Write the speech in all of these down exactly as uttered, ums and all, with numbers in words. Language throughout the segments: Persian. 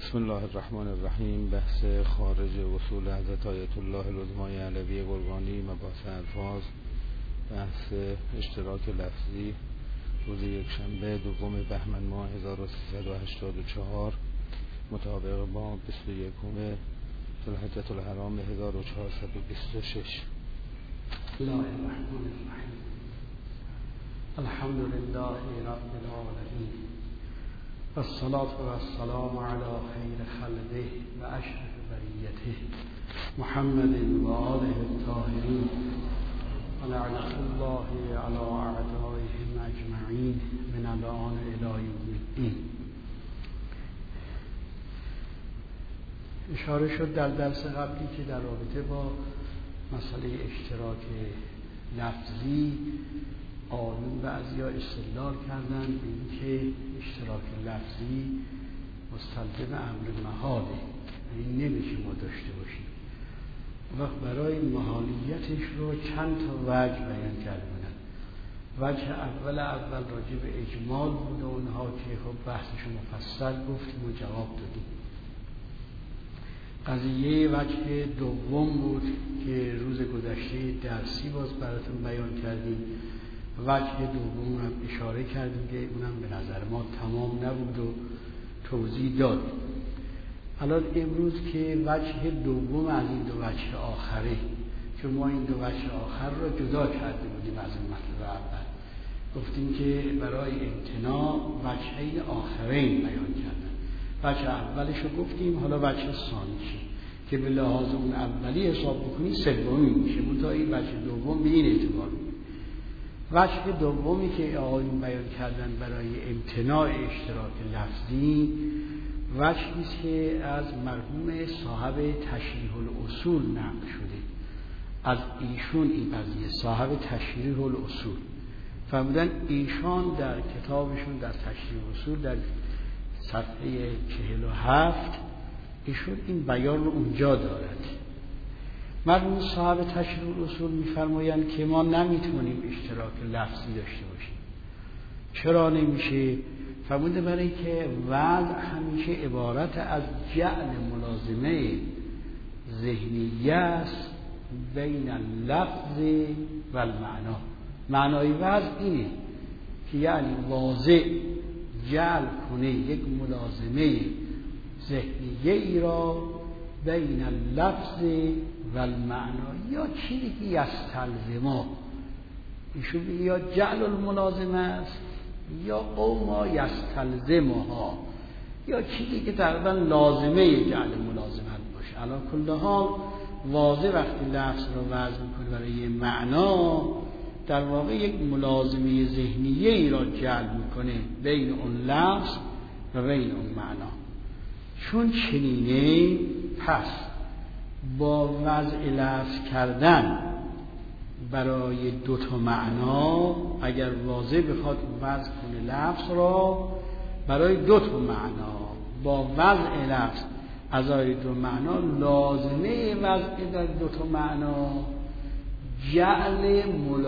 بسم الله الرحمن الرحیم. بحث خارج اصول حضرت آیت الله العظمای علوی قربانی، مباحث الفاظ. بحث اشتراک لفظی روز یکشنبه دوم بهمن ماه هزار و سیصد و هشتاد و چهار مطابق با بیست و یکم ذوالحجة الحرام هزار و چهارصد و بیست و شش. بسم الله الرحمن الرحیم. الحمد لله رب العالمین والصلاة والسلام على خیر خلقه و اشرف بریته محمد و آله الطاهرین و لعنة الله على اعدائهم اجمعین من الآن الی یوم الدین. اشاره شد در درس قبلی که در رابطه با مسئله اشتراک لفظی آیون بعضیا استدلال کردن به اینکه اشتراک لفظی مستلزم امر محاله، این نمیشه ما داشته باشیم. وقت برای محالیتش رو چند تا وجه بیان کردن. وجه اول اول راجع به اجمال بود و اونها که خب بحثش مفصل گفتیم و جواب دادیم. قضیه وجه دوم بود که روز گذشته درسی باز براتون بیان کردیم. وجه دوم هم اشاره کردیم که اونم به نظر ما تمام نبود و توضیح داد. الان امروز که وجه دوم از این دو وجه آخره، چون ما این دو وجه آخر را جدا کرده بودیم از این مطلب اول، گفتیم که برای امتناع وجهین آخرین بیان کردن. وجه اولش رو گفتیم، حالا وجه ثانیش که به لحاظ اون اولی حساب بکنی سومی میشه، منتها این وجه دوم به این اعتبار. وجه دومی که آقایون بیان کردن برای امتناع اشتراک لفظی وجهی است که از مرحوم صاحب تشریح الاصول نقل شده. از ایشون این قضیه صاحب تشریح الاصول فرمودن، ایشان در کتابشون در تشریح الاصول در صفحه چهل و هفت ایشون این بیان رو اونجا دارد. مرحوم صاحب تشریح الاصول می‌فرمایند که ما نمیتونیم اشتراک لفظی داشته باشیم. چرا نمیشه؟ فرموده برای که وضع همیشه عبارت از جعل ملازمه ذهنیه است بین اللفظ و المعنا. معنای وضع اینه که یعنی واضح جعل کنه یک ملازمه ذهنیه ای را بین اللفظ و المعنا، یا چیزی که یستلزما، ایشون یا جعل الملازمه است یا او ما یستلزمها، یا چیزی که تقریبا لازمه جعل ملازمت باشه. الان کل حال واضح وقتی لفظ رو وضع میکنه برای معنا، در واقع یک ملازمه ذهنیه ای را جعل میکنه بین اون لفظ و بین اون معنا. چون چنینه، پس با وضع لفظ کردن برای دو تا معنا، اگر واضح بخواد وضع کنه لفظ را برای دو تا معنا، با وضع لفظ از آی دو معنا لازمه وضع در دو تا معنا جعل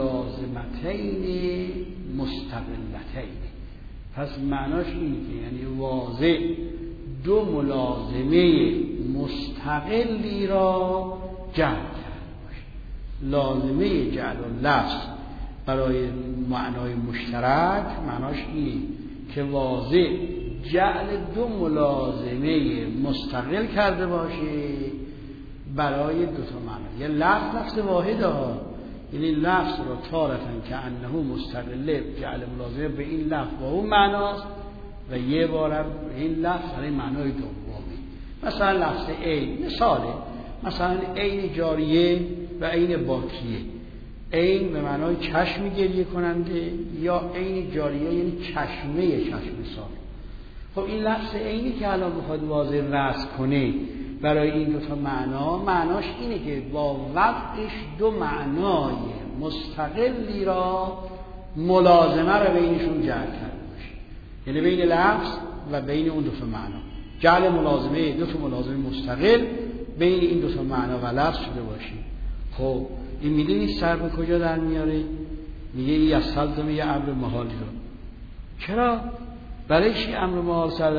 ملازمتین مستقلتین. پس معناش اینه که یعنی واضح دو ملازمه مستقلی را جعل کرده باشه. لازمه جعل و لفظ برای معنای مشترک معناش اینه که واضح جعل دو ملازمه مستقل کرده باشه برای دو تا معنا. یه لفظ لفظ واحد ها، یعنی لفظ را تارتن که انه مستقله جعل ملازمه به این لفظ با اون معناست و یه بارم این لفظ برای معنای دومی. مثلا لفظ عین مثاله، مثلا عین جاریه و عین باکیه. عین به معنای چشم گریه کننده، یا عین جاریه یعنی چشمه چشم سال. خب این لفظ عینی که الان بخواد واضح وضع کنه برای این دو تا معنا، معناش اینه که با وضعش دو معنای مستقلی را ملازمه را بینشون جعل کرده باشه، یعنی بین لفظ و بین اون دو تا معنا جعل ملازمه دو تا ملازمه مستقل بین این دو تا معنا و لفظ شده باشه. خب این میدونی سر به کجا در میاره؟ میگه این یستلزم یه امر محالی رو. چرا؟ برای چی امر محال سر؟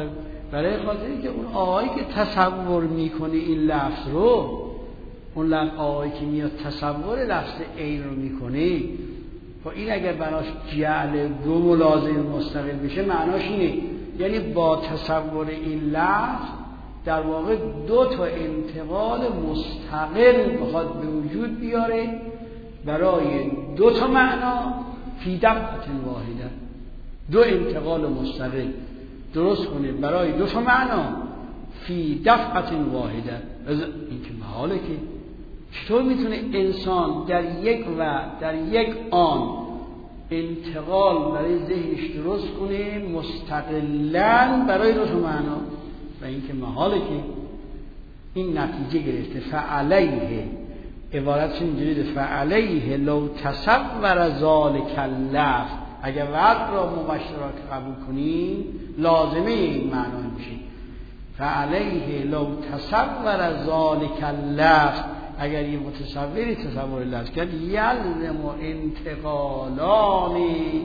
برای خاطری که اون آقایی که تصور میکنه این لفظ رو، اون لفظ آقایی که میاد تصور لفظ عین رو میکنه، خب این اگر بناش جعل دو ملازم مستقل بشه معناش اینه، یعنی با تصور این لفظ در واقع دو تا انتقال مستقل بخواد به وجود بیاره برای دو تا معنا فی دفعه واحده، دو انتقال مستقل درست کنه برای دو تا معنا فی دفعه واحده. این که محاله که چطور میتونه انسان در یک و در یک آن انتقال برای ذهنش درست کنه مستقلاً برای دو تا معنا؟ و این که محاله که این نتیجه گرفته. فعلیه عبارتش اینجوریه، فعلیه لو تصور ذالک اللفظ، اگر وقت را مباشرات قبول کنیم لازمه این معنا میشه. فعلیه لو تصور ذالک اللفظ، اگر یه متصوری تصور لفظ کرد، یلزم انتقالان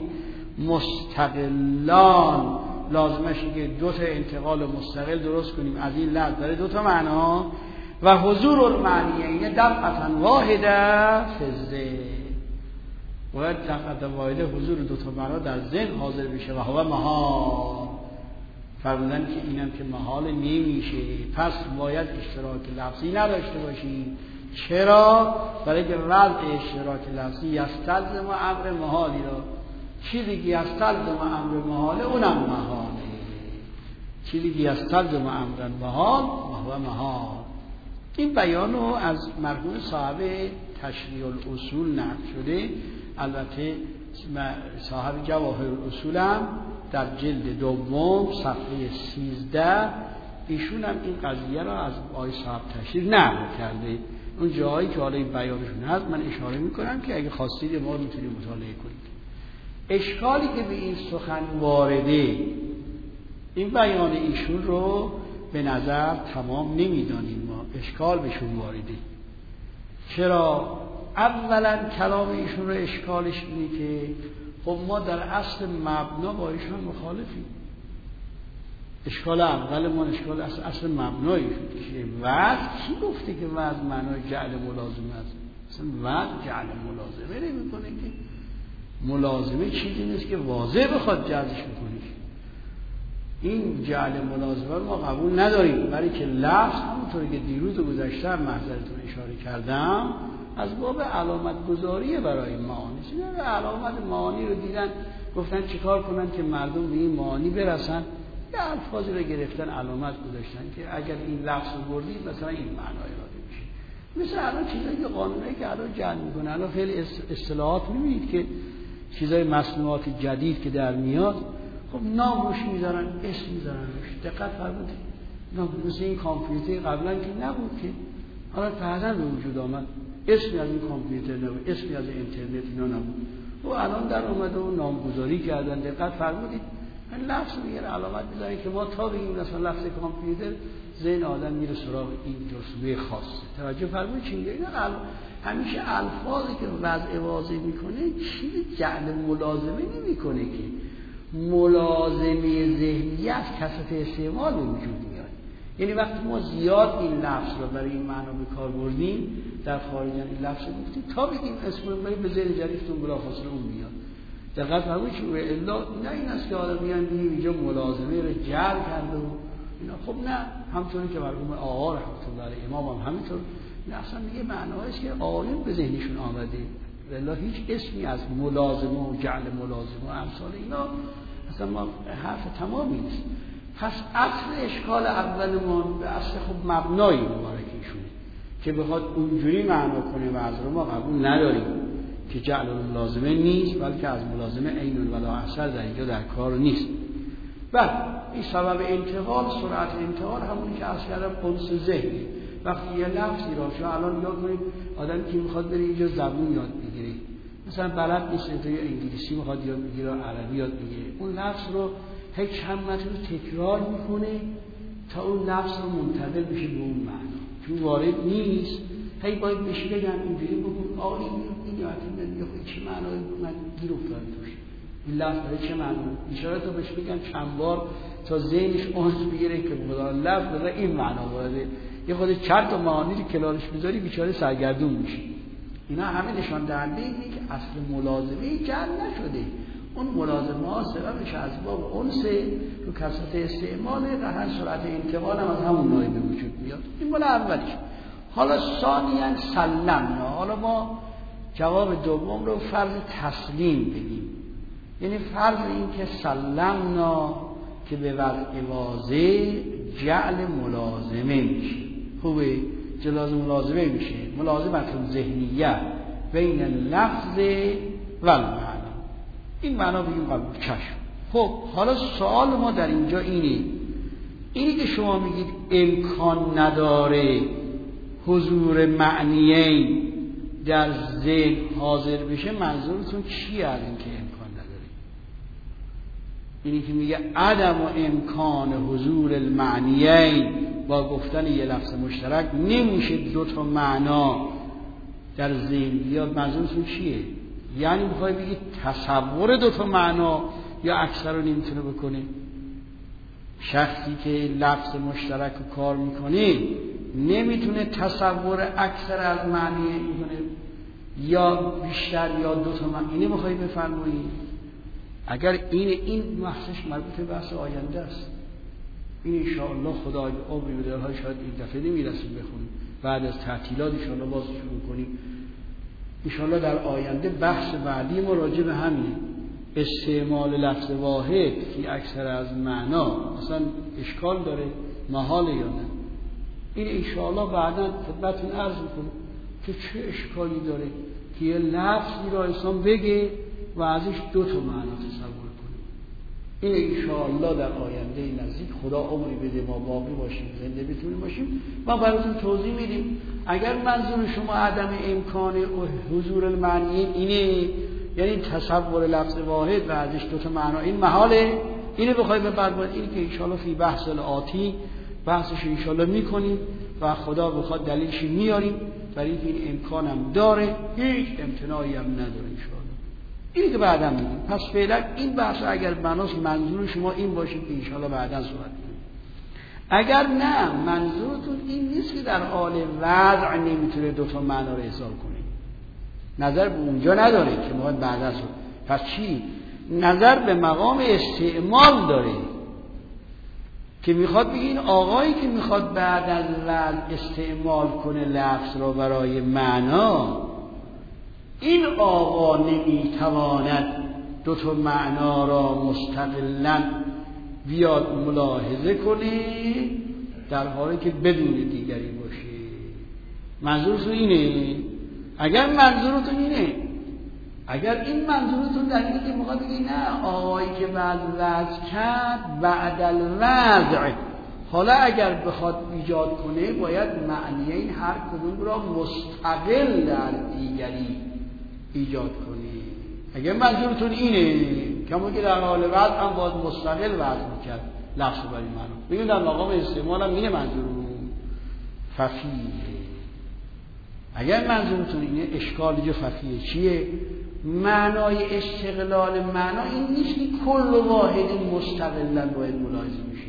مستقلان، لازمش اینه دو تا انتقال مستقل درست کنیم از این لفظ برای دو تا معنا. و حضور المعنیین دفعه واحده فی الذهن، باید دفعه واحده حضور دو تا معنا در ذهن حاضر بشه. و هو محال، فرمودن که اینم که محال نمیشه، پس باید اشتراک لفظی نداشته باشیم. چرا؟ برای که وضع اشتراک لفظی یستلزم امر محالی را، چیزی که یستلزم امر محاله اونم محاله، چیزی که یستلزم امر محال و محال. این بیان رو از مرحوم صاحب تشریح الاصول نقل شده، البته صاحب جواهر الاصول هم در جلد دوم صفحه سیزده ایشون هم این قضیه را از آقای صاحب تشریح نقل کرده. اون جایی که حالا این بیانشون هست من اشاره میکنم که اگه خواستید ما میتونید مطالعه کنید. اشکالی که به این سخن وارده، این بیان ایشون رو به نظر تمام نمیدانیم ما، اشکال بهشون وارده. چرا؟ اولا کلام ایشون رو اشکالش اینه که خب ما در اصل مبنا با ایشون مخالفیم. اشکال اول ما اشکال اصل, اصل مبنایی که وضع کی گفته که وضع معنای جعل ملازمه است؟ اصلا وضع جعل ملازمه نمی کنه که، ملازمه چیزی نیست که واضح بخواد جعلش بکنه. این جعل ملازمه رو ما قبول نداریم، برای که لفظ همونطوری که دیروز و گذشته محضرتون اشاره کردم از باب علامت گذاریه برای معانی. چون علامت معانی رو دیدن گفتن چیکار کنن که مردم به این معانی برسن، یه الفاظی رو گرفتن علامت گذاشتن که اگر این لفظ رو بردید مثلا این معنای اراده میشه. مثل الان چیزایی که قانونی که الان جعل میکنه، الان خیلی اصطلاحات میبینید که چیزای مصنوعات جدید که در میاد، خب نام روش میذارن، اسم میذارن روش. دقت فرمودید؟ نام مثل این کامپیوتر قبلا که نبود که، حالا بعداً به وجود آمد، اسمی از این کامپیوتر نبود، اسمی از اینترنت اینا نبود، و الان در اومده و نامگذاری کردن. دقت فرمودید؟ این لفظ میگه علامت میذاره که ما تا بگیم مثلا لفظ کامپیوتر ذهن آدم میره سراغ این جزئیه خاصه. توجه فرمایید چی میگه؟ همیشه الفاظی که وضع واضح میکنه چیزی جعل ملازمه نمیکنه که ملازمه ذهنیت کثرت استعمال به وجود میاد. یعنی وقتی ما زیاد این لفظ رو برای این معنا به کار بردیم در خارج این لفظ گفتیم تا بگیم اسم رو به ذهن جریفتون بلافاصله اون میاد. دقت فرمایید چه الا نه این است که آدم میگن ببین اینجا ملازمه رو جعل کرده و اینا. خب نه، همونطوری که مرحوم آقا رحمت الله علیه امام هم همینطور، نه اصلا میگه معناست که آیون به ذهنشون آمده، الا هیچ اسمی از ملازمه و جعل ملازمه و امثال اینا اصلا ما حرف تمامی نیست. پس اصل اشکال اول ما به اصل خب مبنای مبارکیشونه که بخواد اونجوری معنا کنه و از رو ما قبول نداریم که جعل ملازمه نیست، بلکه از ملازمه عین ولا اثر در اینجا در کار نیست. و این سبب انتقال، سرعت انتقال همونی که از کردم قنص ذهنی. وقتی یه لفظی را شما الان یاد کنید، آدمی که میخواد بره اینجا زبون یاد بگیره، مثلا بلد نیست تو انگلیسی میخواد یاد بگیره، عربی یاد بگیره، اون لفظ رو هیچ چند مرتبه تکرار میکنه تا اون لفظ رو منتقل بشه به اون معنا، چون وارد نیست. هی باید بشه بگم اینجوری بگم آقا این این یادم نمیاد چه معنایی من گیر افتادم توش. این لفظ داره چه معنی؟ اشاره تو بهش بگن چند بار تا ذهنش اونس بگیره که خدا لفظ داره این معنا وارده. یه خود چند تا معانی رو کنارش بذاری بیچاره سرگردون میشه. اینا همه نشان دهنده اینه که اصل ملازمه جعل نشده. اون ملازمه ها سببش اسباب انس تو کثرت استعمال و هر سرعت انتقال هم از همون نوعی به وجود میاد. این مال اولیش. حالا ثانیاً سلمنا. حالا ما جواب دوم رو فرض تسلیم بگیم. یعنی فرض این که سلمنا که به وضع واضح جعل ملازمه میشه. خوبه؟ جلاز ملازمه میشه. ملازمت ذهنیه بین لفظ و المعنی. این معنا بگیم قبول چشم. خب حالا سوال ما در اینجا اینه، اینی که شما میگید امکان نداره حضور معنیین در ذهن حاضر بشه، منظورتون چیه از این که امکان نداره؟ اینی که میگه عدم و امکان حضور المعنیین با گفتن یه لفظ مشترک نمیشه دو تا معنا در ذهن بیاد، منظورتون چیه؟ یعنی میخوای بگید تصور دو تا معنا یا اکثر رو نمیتونه بکنه؟ شخصی که لفظ مشترک رو کار میکنه نمیتونه تصور اکثر از معنی میکنه یا بیشتر یا دو تا معنی. اینه میخوای بفرمایید؟ اگر این این بحثش مربوط به بحث آینده است، این انشاءالله خدا عمری به دلهای شاید این دفعه نمیرسیم بخونیم، بعد از تعطیلات انشاءالله باز شروع کنیم. انشاءالله در آینده بحث بعدی ما راجع به همین استعمال لفظ واحد که اکثر از معنا اصلا اشکال داره، محال یا نه. این انشاءالله بعدا خدمتتون عرض میکنم که چه اشکالی داره که یه لفظی را انسان بگه و ازش دو تا معنا تصور کنه. این انشاءالله در آینده نزدیک خدا عمری بده ما باقی باشیم، زنده بتونیم باشیم، ما براتون توضیح میدیم. اگر منظور شما عدم امکان حضور المعنی اینه، یعنی تصور لفظ واحد و ازش دو تا معنا، این محاله، اینو بخوایم ببرید، این که انشاءالله فی بحث آتی بحثش انشاءالله میکنیم و خدا بخواد دلیلش میاریم، برای اینکه این امکان هم داره، هیچ امتناعی هم نداره انشاءالله. اینی که بعدا میگیم. پس فعلا این بحث اگر بناس منظور شما این باشه که انشاءالله بعدا صحبت کنیم. اگر نه منظورتون این نیست که در حال وضع نمیتونه دو تا معنا رو احصال کنه، نظر به اونجا نداره که میخواد بعدا صحبت. پس چی؟ نظر به مقام استعمال داره که میخواد بگه این آقایی که میخواد بعد از وضع استعمال کنه لفظ رو برای معنا، این آقا نمیتواند دو تا معنا را مستقلاً بیاد ملاحظه کنه در حالی که بدون دیگری باشه. منظورتون اینه؟ اگر منظورتون اینه، اگر این منظورتون در اینه که میخواد بگی نه آقایی که بعد وضع کرد بعد الوضع، حالا اگر بخواد ایجاد کنه باید معنیین هر کدوم را مستقل در دیگری ایجاد کنه. اگر منظورتون اینه کما که در حال وضع هم باید مستقل وضع میکرد لفظ برای معنا، بگیم در مقام استعمال هم اینه منظورون ففیه. اگر منظورتون اینه اشکال جو ففیه چیه؟ معنای استقلال معنا این نیست که کل واحد مستقلا باید ملاحظه میشه.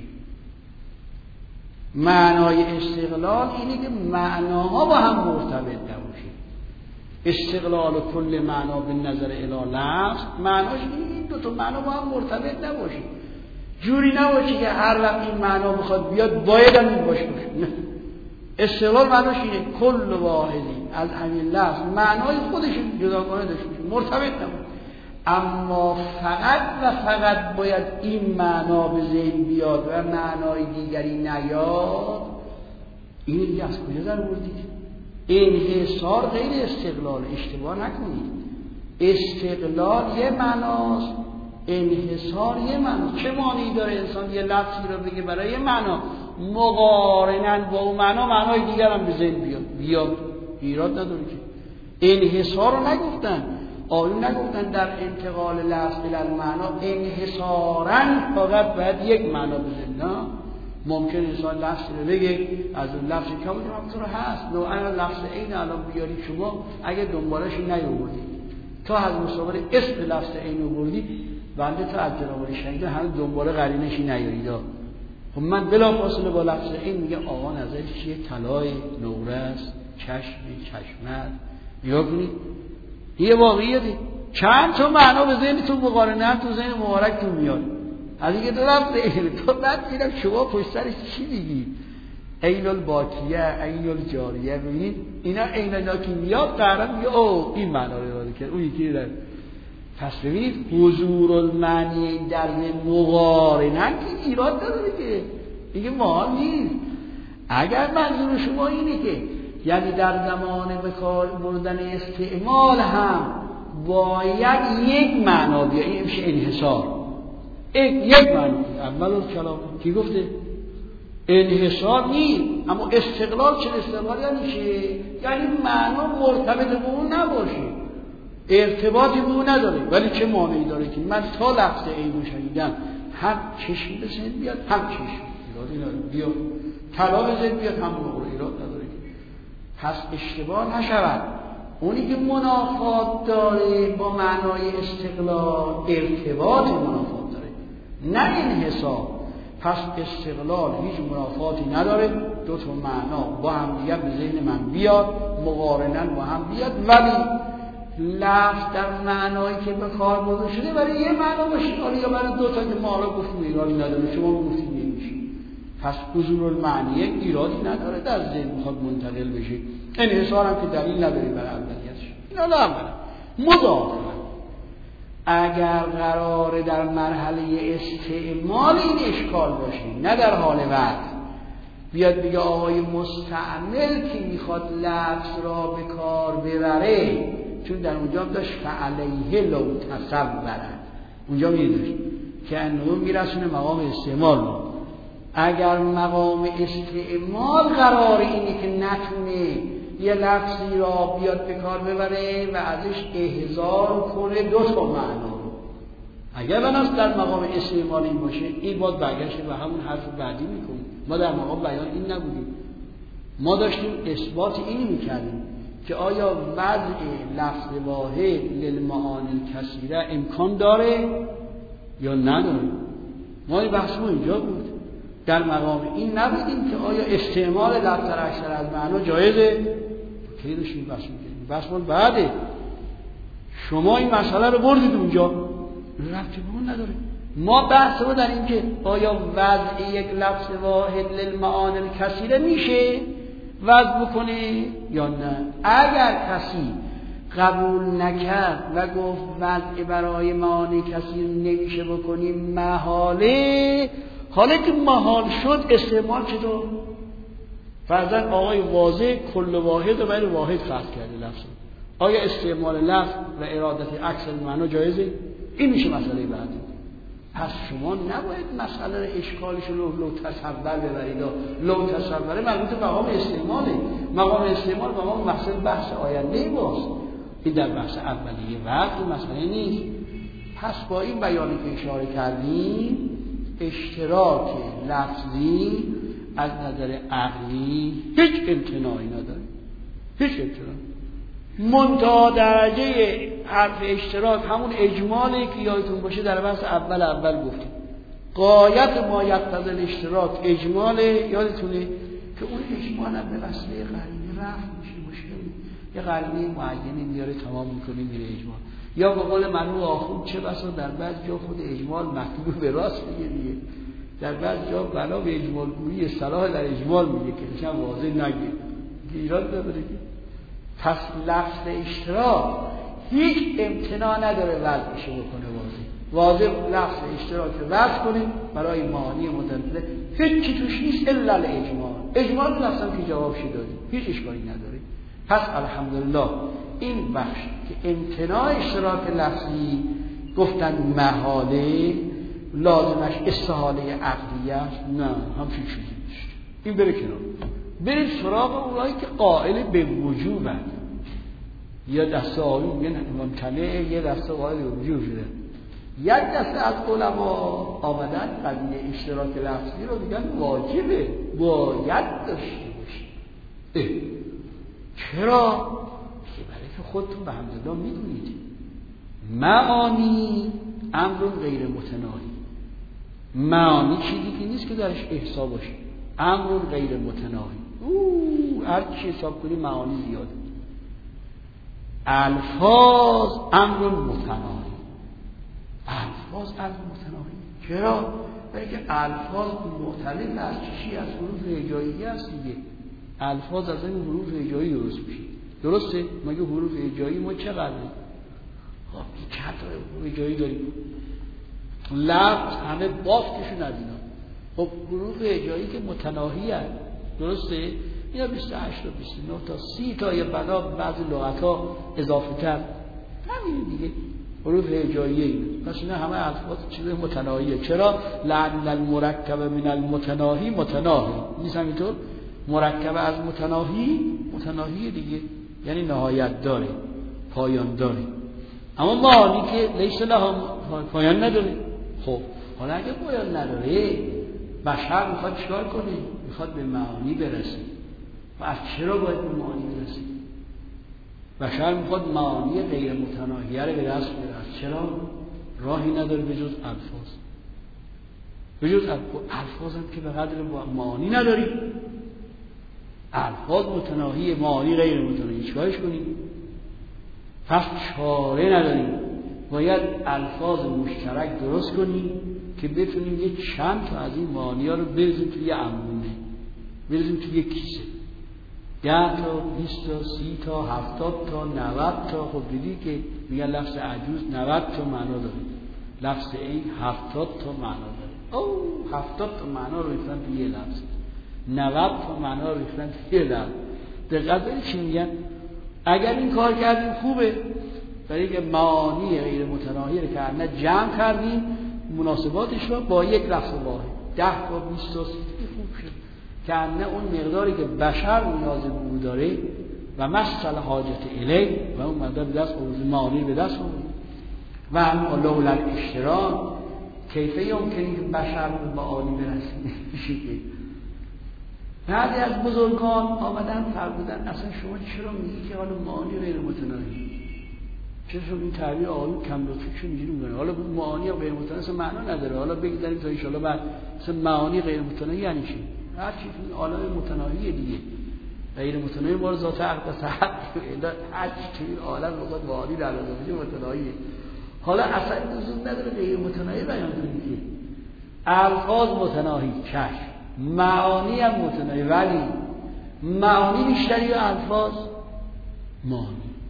معنای استقلال اینه که معناها با هم مرتبط نباشه. استقلال کل معنا به نظر الی لفظ معناش این دو تا معنا با هم مرتبط نباشه. جوری نباشه که هر وقت این معنا بخواد بیاد باید هم این باشه باشه. استقلال معناش اینه کل واحدی از همین لفظ معنای خودش جداگانه داشته باشه، مرتبط نباشه. اما فقط و فقط باید این معنا به ذهن بیاد و معنای دیگری نیاد. این دیگه از کجا در بردید؟ انحصار غیر استقلال، اشتباه نکنید. استقلال یه معناست، انحصار یه معناست. چه معنی داره انسان یه لفظی رو بگه برای یه معنا مقارناً با اون معنا معنای دیگر هم به ذهن بیاد بیاد ایراد نداره که. انحصار رو نگفتن، آیون نگفتن در انتقال لفظ الی معنا انحصاراً فقط باید یک معنا بزنه. نه، ممکن انسان لفظی رو بگه از اون لفظ که همونطور هست. نوعا لفظ عین الان بیارید شما اگه دنبالش نیاوردید تا از مصابر اسم لفظ عین آوردید بنده تا از جناب شنیده همه دنبال قرینشی نیارید. خب من بلافاصله با لفظ این میگه آقا نظرش چیه؟ طلای، نقره است، چشم، چشمت. نگاه کنید یه واقعیتی چند تا معنا به ذهنتون مقارنه تو ذهن مبارکتون میاد. از اینکه تو رفت تو بعد میرم شما پشت سرش چی میگی؟ عین الباکیه، عین الجاریه. ببینید اینا عین اینا که میاد قرار میگه او این معنا رو داره که اون یکی داره. پس ببینید حضور المعنی در مقارنه که ایراد داره که دیگه ما نیست. اگر منظور شما اینه که یعنی در زمان به کار بردن استعمال هم باید یک معنا بیاد، این میشه انحصار. یک معنا اول کلام کی گفته؟ انحصار نیست، اما استقلال چه استقلال یعنی چه؟ یعنی معنا مرتبط به اون نباشه، ارتباطی به اون نداره. ولی چه مانعی داره که من تا لفظ عینو شنیدم هم چشم به ذهن بیاد هم چشم ایرادی نداره، بیاد طلا به ذهن بیاد هم نقره، ایراد نداره. پس اشتباه نشود. اونی که منافات داره با معنای استقلال ارتباط منافات داره، نه انحصار. پس استقلال هیچ منافاتی نداره، دو تا معنا با هم دیگه به ذهن من بیاد، مقارنن با هم بیاد، ولی لفظ در معنایی که به کار برده شده برای یه معنا باشه، حالا یا برای دو تا که ما حالا گفتیم ایرادی نداره، شما گفتید نمیشه. پس حضور المعنی ایرادی نداره، در ذهن میخواد منتقل بشه. انحصار هم که دلیل نداره برای اولیتش. اینا نه اولا مضاف. اگر قراره در مرحله استعمال این اشکال باشه، نه در حال وقت بیاد بگه آقای مستعمل که میخواد لفظ را به کار ببره، چون در اونجا داشت فعلیه لو تصوره، اونجا میداشت که انو میرسونه مقام استعمال رو. اگر مقام استعمال قرار اینه که نتونه یه لفظی را بیاد به کار ببره و ازش احضار کنه دو تا معنا رو، اگر بناس در مقام استعمال این باشه، این باید برگشت و همون حرف بعدی میکنیم. ما در مقام بیان این نبودیم، ما داشتیم اثبات اینی میکردیم که آیا وضع لفظ واحد للمعانی کثیره امکان داره یا نداره. ما این بحث ما اینجا بود، در مقام این نبودیم که آیا استعمال لفظ در اکثر از معنا جایزه. کی داشتیم بحث می‌کردیم؟ بحث ما بعده. شما این مسئله رو بردید اونجا، ربطی به اون نداره. ما بحث رو در این که آیا وضع یک لفظ واحد للمعانی کثیره میشه وضع بکنه یا نه. اگر کسی قبول نکرد و گفت وضع برای معانی کثیر نمیشه بکنیم محاله، حالا که محال شد استعمال چطور؟ فرضاً آقای واضح کل واحد و برای واحد فرض کرده لفظ، آیا استعمال لفظ و ارادت عکس المعنا جایزه؟ این میشه مسئله بعدی. پس شما نباید مسئله اشکالش رو لو تصور ببرید. لو تصوره مربوط به مقام استعماله. مقام استعمال مقام محصول بحث آینده باست. این در بحث اولیه وقت مسئله نیست. پس با این بیانی که اشاره کردیم، اشتراک لفظی از نظر عقلی هیچ امتناعی نداره، هیچ امتناعی. منتها درجه حرف اشتراک همون اجمالی که یادتون باشه در بحث اول اول گفتیم. غایت ما یقتضی الاشتراک اجماله، یادتونه که اون اجمال هم به وسیله قرینه رفع میشه، مشکل یه قرینه معینی میاره تمام میکنه میره اجمال. یا به قول مرحوم آخوند چه بسا در بعض جا خود اجمال مطلوب به راست میگه دیگه، در بعض جا بنا به اجمال گویی صلاح در اجمال میگه که نشان واضح نگه ایراد نداره. پس لفظ اشتراک هیچ امتناع نداره وضعش بکنه واضح. واضح لفظ اشتراک رو وضع کنیم برای معانی متنزله، هیچی توش نیست الا الاجمال. اجمال لفظم که جوابش دادیم، هیچ اشکالی نداره. پس الحمدلله این بخش که امتناع اشتراک لفظی گفتن محاله، لازمش استحاله عقلیه است، نه همچین چیزی نیست. این بره کنار، برید سراغ اونایی که قائل به وجوبن. یا دسته آیون میگن ممکنه، یه دسته قائل به وجوب شده. یک دسته از علما آمدن قضیه اشتراک لفظی رو میگن واجبه، باید داشته باشه. چرا؟ برای که خودتون به همدلله میدونید معانی امر غیر متناهی. معانی چیزی که نیست که درش احسا باشه، امر غیر متناهی. او هر چی حساب کنی معانی زیاده. الفاظ امر متناهی. الفاظ امر متناهی. چرا؟ برای که الفاظ مختلف از چیزی از حروف هجایی هست دیگه. الفاظ از این حروف هجایی درست میشه. درسته؟ مگه حروف هجایی ما چقدر؟ خب چند تا حروف هجایی داریم؟ لفظ همه بافتشون از اینا. خب حروف هجایی که متناهی هست. درسته؟ اینا بیست و هشت تا بیست و نه تا سی تا یا بنا بعضی لغت‌ها اضافه تر. همین دیگه حروف هجاییه اینا. پس اینا همه الفاظ چیز متناهیه. چرا؟ لعن المرکب من المتناهی متناهی. نیست همینطور؟ مرکب از متناهی متناهی دیگه، یعنی نهایت داره، پایان داره. اما معانی که لیس لها پایان نداره. خب حالا اگه پایان نداره، بشر میخواد چیکار کنه؟ میخواد به معانی برسه. و از چرا باید به معانی برسه؟ بشر میخواد معانی غیر متناهیه رو به دست بیاره. چرا؟ راهی نداره به جز الفاظ. به جز الفاظ هم که به قدر معانی نداریم. الفاظ متناهی، معانی غیر متناهی، چیکارش کنیم؟ پس چاره نداریم. باید الفاظ مشترک درست کنیم که بتونیم یه چند تا از این معانی ها رو بریزیم توی یه انبوه، بریزیم توی یه کیسه. ده تا، بیست تا، سی تا، هفتاد تا، نود تا. خب دیدی که میگن لفظ عجوز نود تا معنا داره، لفظ این هفتاد تا معنا داره. او هفتاد تا معنا رو ریختن توی یه لفظ، نود تا معنا رو ریختن توی یه لفظ. دقت ببین چی میگن. اگر این کار کردیم خوبه، برای که معانی غیر متناهی رو که نه جمع کردیم مناسباتش رو با یک لفظ واحد ده تا بیست تا سی خوب شد که نه اون مقداری که بشر نیاز به او داره و مسئله حاجت الی و اون مقدار به دست آورد، معانی به دست آورد. و هم لولا الاشتراک کیفه یمکنه که بشر به معانی برسه. بعضی از بزرگان آمدن فرمودن اصلا شما چرا میگی که حالا معانی غیر متناهی؟ چرا این تعبیر آلو کم لطفیشون اینجوری میگن؟ حالا معانی غیر متناهی اصلا معنا نداره. حالا بگذاریم تا ان شاء الله بعد اصلا معانی غیر متناهی یعنی چی؟ هر چیز این عالم متناهی دیگه. غیر متناهی ما رو ذات حق صحت هر چی این عالم وقت معانی در لازمه متناهی. حالا اصلا لزوم نداره غیر متناهی بیان کنیم که الفاظ متناهی چشم، معانی هم متناهی، ولی معانی بیشتری و الفاظ معانی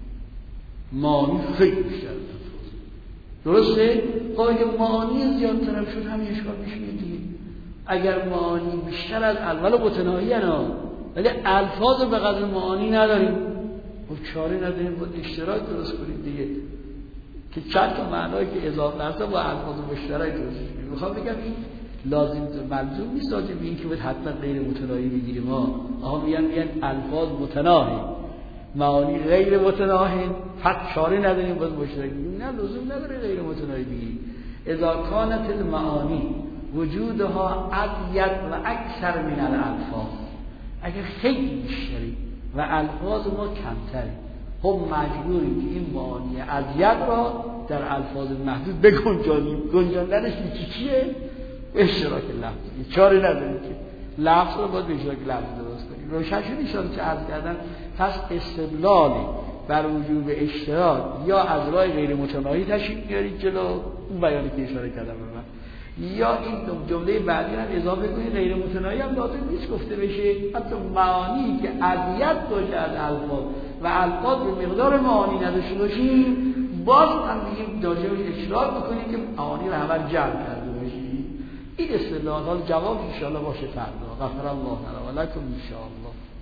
معانی خیلی بیشتر از الفاظ. درسته؟ اگه معانی زیادتر هم شد همین اشکال میشه دیگه. اگر معانی بیشتر از اول متناهی انا ولی الفاظ به قدر معانی نداریم، خب چاره نداریم باید اشتراک درست کنیم دیگه که چند تا معنایی که اضافه نرسه با الفاظ مشترک درست کنیم. میخوام بگم این لازم ملزوم نیست راجع به این که باید حتما غیر متناهی بگیریم. ما آها میگن میگن الفاظ متناهی، معانی غیر متناهی، فقط چاره نداریم باید مشترک بگیریم. نه لزوم نداره غیر متناهی بگیریم. اذا کانت المعانی وجودها ازید و اکثر من الالفاظ، اگر خیلی بیشتری و الفاظ ما کمتری، خب مجبوریم که این معانی ازید را در الفاظ محدود بگنجانیم. گنجاندنش چیه؟ اشتراک لفظی. چاره نداریم که لفظ رو باید به اشتراک لفظی درست کنیم. روشن شد ایشان که عرض کردن. پس استدلال بر وجوب اشتراک یا از راه غیر متناهی تشریح میارید جلو اون بیانی که اشاره کردم به من، یا این جمله بعدی هم اضافه کنید غیر متناهی هم لازم نیست گفته بشه. حتی معانی که اذیت باشه از الفاظ و الفاظ به مقدار معانی نداشته باشیم باز هم میگیم داشته باشید اشتراک بکنید که معانی رو همه جمع کرده باشید. این استدلال حال جواب ان شاء الله باشه فردا. غفر الله لنا و لکم ان شاء الله.